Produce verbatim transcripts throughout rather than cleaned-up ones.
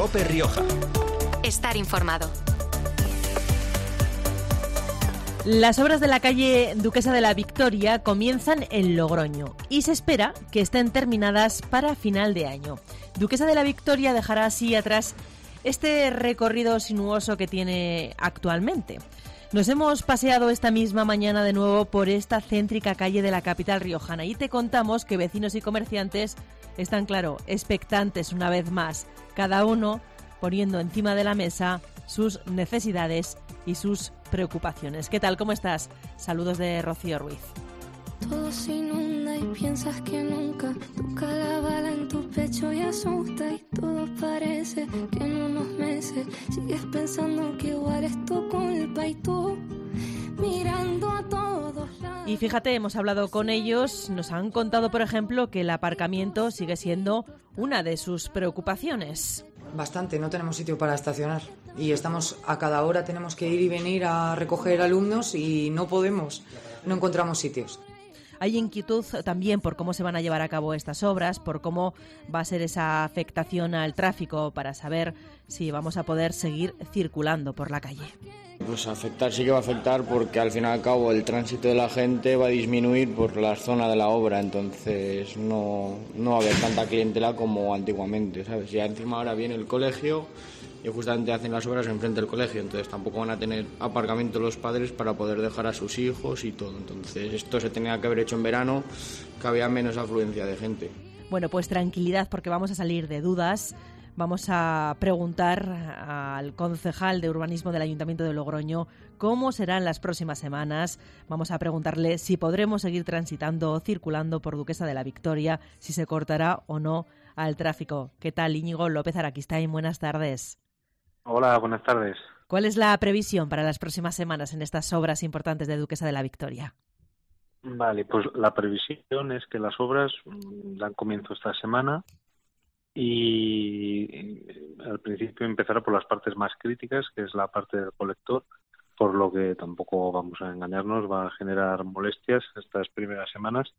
COPE Rioja. Estar informado. Las obras de la calle Duquesa de la Victoria comienzan en Logroño y se espera que estén terminadas para final de año. Duquesa de la Victoria dejará así atrás este recorrido sinuoso que tiene actualmente. Nos hemos paseado esta misma mañana de nuevo por esta céntrica calle de la capital riojana y te contamos que vecinos y comerciantes están, claro, expectantes una vez más, cada uno poniendo encima de la mesa sus necesidades y sus preocupaciones. ¿Qué tal? ¿Cómo estás? Saludos de Rocío Ruiz. Todo se inunda y piensas que nunca toca la bala en tu pecho y asusta y todo parece que en unos meses sigues pensando que igual es tu culpa y tú mirando a todos lados. Y fíjate, hemos hablado con ellos, nos han contado, por ejemplo, que el aparcamiento sigue siendo una de sus preocupaciones. Bastante, no tenemos sitio para estacionar y estamos a cada hora, tenemos que ir y venir a recoger alumnos y no podemos, no encontramos sitios. Hay inquietud también por cómo se van a llevar a cabo estas obras, por cómo va a ser esa afectación al tráfico, para saber si vamos a poder seguir circulando por la calle. Pues afectar sí que va a afectar porque al fin y al cabo el tránsito de la gente va a disminuir por la zona de la obra, entonces no, no va a haber tanta clientela como antiguamente, ¿sabes? Ya encima ahora viene el colegio y justamente hacen las obras enfrente del colegio, entonces tampoco van a tener aparcamiento los padres para poder dejar a sus hijos y todo. Entonces esto se tenía que haber hecho en verano, que había menos afluencia de gente. Bueno, pues tranquilidad porque vamos a salir de dudas. Vamos a preguntar al concejal de urbanismo del Ayuntamiento de Logroño cómo serán las próximas semanas. Vamos a preguntarle si podremos seguir transitando o circulando por Duquesa de la Victoria, si se cortará o no al tráfico. ¿Qué tal, Íñigo López Araquistain? Buenas tardes. Hola, buenas tardes. ¿Cuál es la previsión para las próximas semanas en estas obras importantes de Duquesa de la Victoria? Vale, pues la previsión es que las obras dan comienzo esta semana y al principio empezará por las partes más críticas, que es la parte del colector, por lo que tampoco vamos a engañarnos, va a generar molestias estas primeras semanas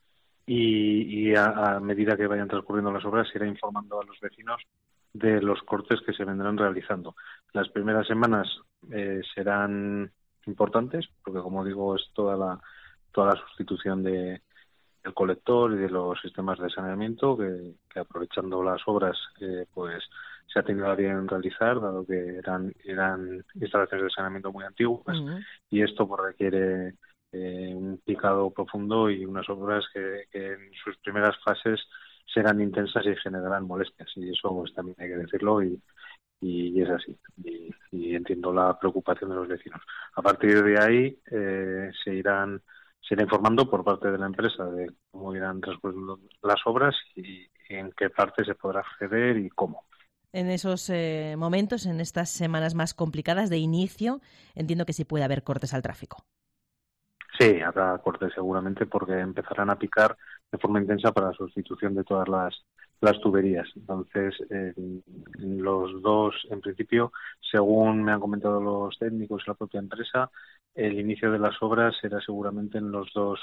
y, y a, a medida que vayan transcurriendo las obras se irá informando a los vecinos de los cortes que se vendrán realizando. Las primeras semanas eh, serán importantes porque, como digo, es toda la toda la sustitución de del colector y de los sistemas de saneamiento que, que aprovechando las obras eh, pues se ha tenido a bien realizar, dado que eran eran instalaciones de saneamiento muy antiguas. Uh-huh. Y esto pues requiere eh, un picado profundo y unas obras que, que en sus primeras fases serán intensas y generarán molestias, y eso pues también hay que decirlo y, y es así, y, y entiendo la preocupación de los vecinos. A partir de ahí eh, se irán se irá informando por parte de la empresa de cómo irán transcurriendo las obras y, y en qué parte se podrá acceder y cómo. En esos eh, momentos, en estas semanas más complicadas de inicio, entiendo que sí puede haber cortes al tráfico. Sí, habrá cortes seguramente porque empezarán a picar de forma intensa para la sustitución de todas las, las tuberías. Entonces, eh, los dos, en principio, según me han comentado los técnicos y la propia empresa, el inicio de las obras será seguramente en los dos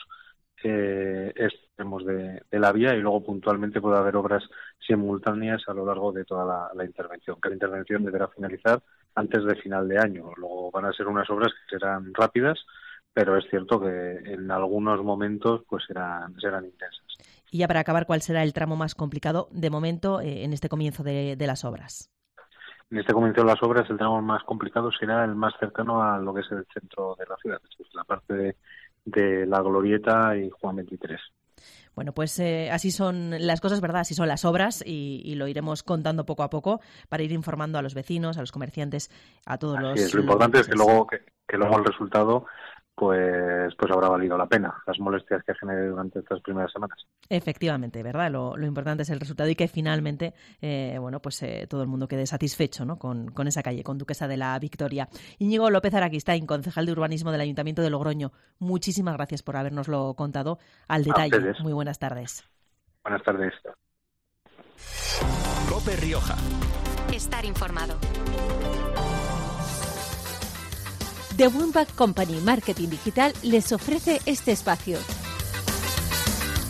eh, extremos de, de la vía y luego puntualmente puede haber obras simultáneas a lo largo de toda la, la intervención, que la intervención deberá finalizar antes de final de año. Luego van a ser unas obras que serán rápidas, pero es cierto que en algunos momentos pues serán, serán intensas. Y ya para acabar, ¿cuál será el tramo más complicado de momento eh, en este comienzo de, de las obras? En este comienzo de las obras el tramo más complicado será el más cercano a lo que es el centro de la ciudad, es la parte de, de la Glorieta y Juan veintitrés. Bueno, pues eh, así son las cosas, ¿verdad? Así son las obras y, y lo iremos contando poco a poco para ir informando a los vecinos, a los comerciantes, a todos así los... Es. Lo importante es que luego, que, que luego el resultado pues pues habrá valido la pena las molestias que genere durante estas primeras semanas. Efectivamente, ¿verdad? Lo, lo importante es el resultado y que finalmente eh, bueno, pues eh, todo el mundo quede satisfecho, ¿no? con, con esa calle, con Duquesa de la Victoria. Íñigo López Araquistain, concejal de urbanismo del Ayuntamiento de Logroño, muchísimas gracias por habernoslo contado al detalle. Muy buenas tardes. Buenas tardes. COPE Rioja. Estar informado. The Wimback Company Marketing Digital les ofrece este espacio.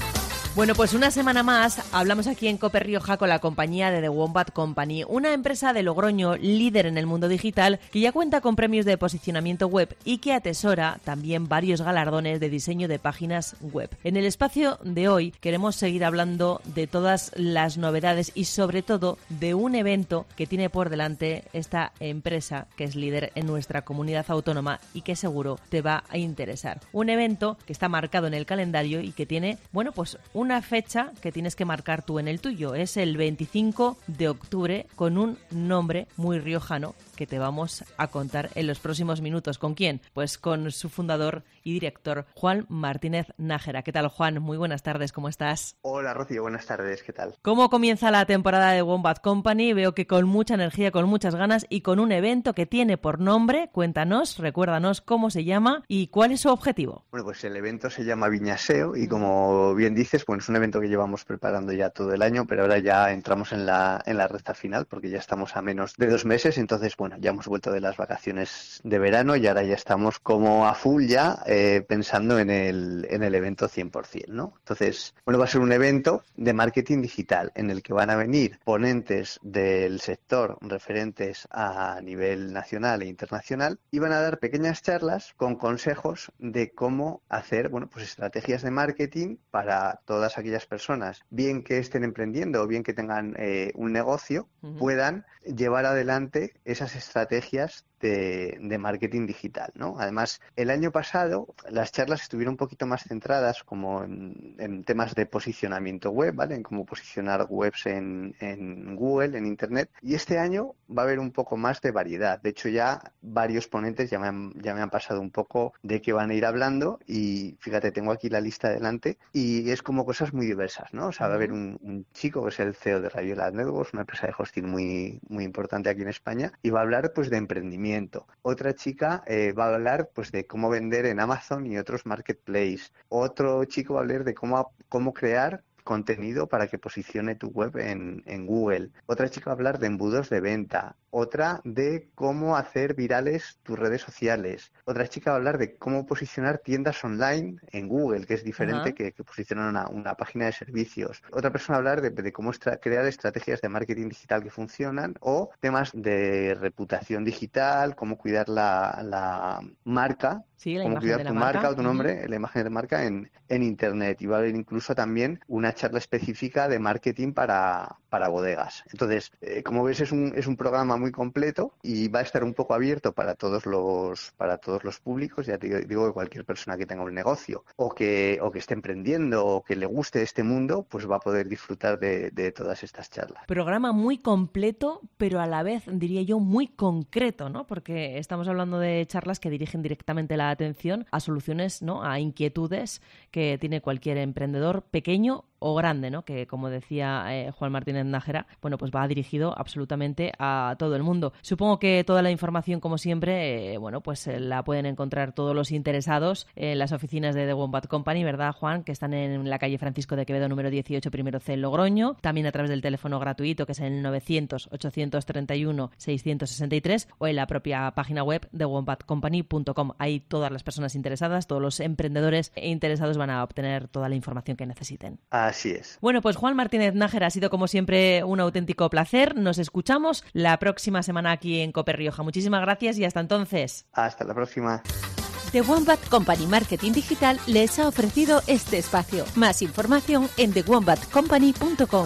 Bueno, pues una semana más hablamos aquí en Cope Rioja con la compañía de The Wombat Company, una empresa de Logroño líder en el mundo digital que ya cuenta con premios de posicionamiento web y que atesora también varios galardones de diseño de páginas web. En el espacio de hoy queremos seguir hablando de todas las novedades y sobre todo de un evento que tiene por delante esta empresa que es líder en nuestra comunidad autónoma y que seguro te va a interesar. Un evento que está marcado en el calendario y que tiene, bueno, pues una fecha que tienes que marcar tú en el tuyo. Es el veinticinco de octubre con un nombre muy riojano que te vamos a contar en los próximos minutos. ¿Con quién? Pues con su fundador y director, Juan Martínez Nájera. ¿Qué tal, Juan? Muy buenas tardes, ¿cómo estás? Hola, Rocío, buenas tardes, ¿qué tal? ¿Cómo comienza la temporada de Wombat Company? Veo que con mucha energía, con muchas ganas y con un evento que tiene por nombre, cuéntanos, recuérdanos cómo se llama y cuál es su objetivo. Bueno, pues el evento se llama Viñaseo y como bien dices, pues es un evento que llevamos preparando ya todo el año, pero ahora ya entramos en la, en la recta final porque ya estamos a menos de dos meses, entonces, bueno, ya hemos vuelto de las vacaciones de verano y ahora ya estamos como a full ya eh, pensando en el, en el evento cien por ciento, ¿no? Entonces, bueno, va a ser un evento de marketing digital en el que van a venir ponentes del sector referentes a nivel nacional e internacional y van a dar pequeñas charlas con consejos de cómo hacer, bueno, pues estrategias de marketing para todas aquellas personas, bien que estén emprendiendo o bien que tengan eh, un negocio, uh-huh. puedan llevar adelante esas estrategias de, de marketing digital, ¿no? Además, el año pasado las charlas estuvieron un poquito más centradas como en, en temas de posicionamiento web, ¿vale? En cómo posicionar webs en, en Google, en Internet. Y este año va a haber un poco más de variedad. De hecho, ya varios ponentes ya me han, ya me han pasado un poco de qué van a ir hablando y fíjate, tengo aquí la lista delante y es como cosas muy diversas, ¿no? O sea, va a haber un, un chico que es el C E O de Rayola Networks, una empresa de hosting muy, muy importante aquí en España, y va a hablar pues de emprendimiento. Otra chica eh, va a hablar pues de cómo vender en Amazon y otros marketplaces. Otro chico va a hablar de cómo, cómo crear contenido para que posicione tu web en, en Google. Otra chica va a hablar de embudos de venta. Otra de cómo hacer virales tus redes sociales. Otra chica va a hablar de cómo posicionar tiendas online en Google, que es diferente uh-huh. que, que posicionar una, una página de servicios. Otra persona va a hablar de, de cómo estra- crear estrategias de marketing digital que funcionan o temas de reputación digital, cómo cuidar la, la marca. Sí, la cómo imagen cuidar de la tu marca, marca o tu nombre, uh-huh. la imagen de marca en, en Internet. Y va a haber incluso también una charla específica de marketing para, para bodegas. Entonces, eh, como ves, es un, es un programa muy completo y va a estar un poco abierto para todos los para todos los públicos. Ya te digo que cualquier persona que tenga un negocio o que o que esté emprendiendo o que le guste este mundo, pues va a poder disfrutar de, de todas estas charlas. Programa muy completo, pero a la vez, diría yo, muy concreto, ¿no? Porque estamos hablando de charlas que dirigen directamente la atención a soluciones, ¿no? A inquietudes que tiene cualquier emprendedor pequeño o grande, ¿no? Que, como decía eh, Juan Martínez Nájera, bueno, pues va dirigido absolutamente a todo el mundo. Supongo que toda la información, como siempre, eh, bueno, pues eh, la pueden encontrar todos los interesados en las oficinas de The Wombat Company, ¿verdad, Juan? Que están en la calle Francisco de Quevedo, número dieciocho, primero C, en Logroño. También a través del teléfono gratuito, que es el novecientos, ochocientos treinta y uno, seiscientos sesenta y tres, o en la propia página web de wombat company punto com. Ahí todas las personas interesadas, todos los emprendedores interesados van a obtener toda la información que necesiten. Así es. Bueno, pues Juan Martínez Nájera, ha sido como siempre un auténtico placer. Nos escuchamos la próxima semana aquí en Cope Rioja. Muchísimas gracias y hasta entonces. Hasta la próxima. The Wombat Company Marketing Digital les ha ofrecido este espacio. Más información en the wombat company punto com.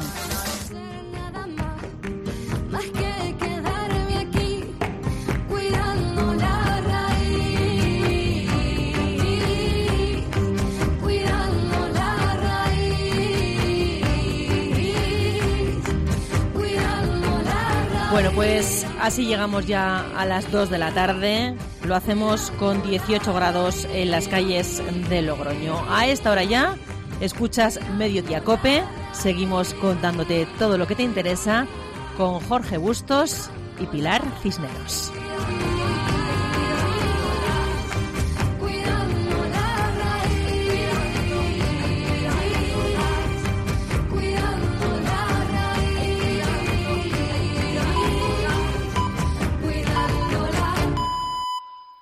Bueno, pues así llegamos ya a las dos de la tarde. Lo hacemos con dieciocho grados en las calles de Logroño. A esta hora ya escuchas Mediodía Cope. Seguimos contándote todo lo que te interesa con Jorge Bustos y Pilar Cisneros.